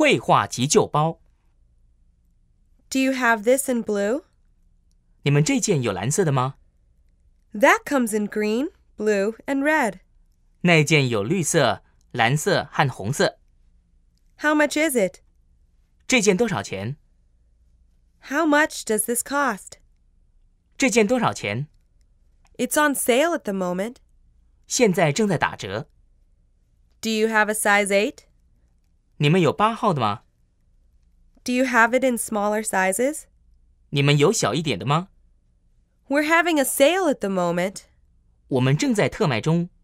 绘画急救包。 Do you have this in blue? 你们这件有蓝色的吗？ That comes in green, blue, and red. 那件有绿色、蓝色和红色。 How much is it? 这件多少钱？ How much does this cost? 这件多少钱？ It's on sale at the moment. 现在正在打折。 Do you have a size 8? 你们有8号的吗？ Do you have it in smaller sizes? 你们有小一点的吗？ We're having a sale at the moment. 我们正在特卖中。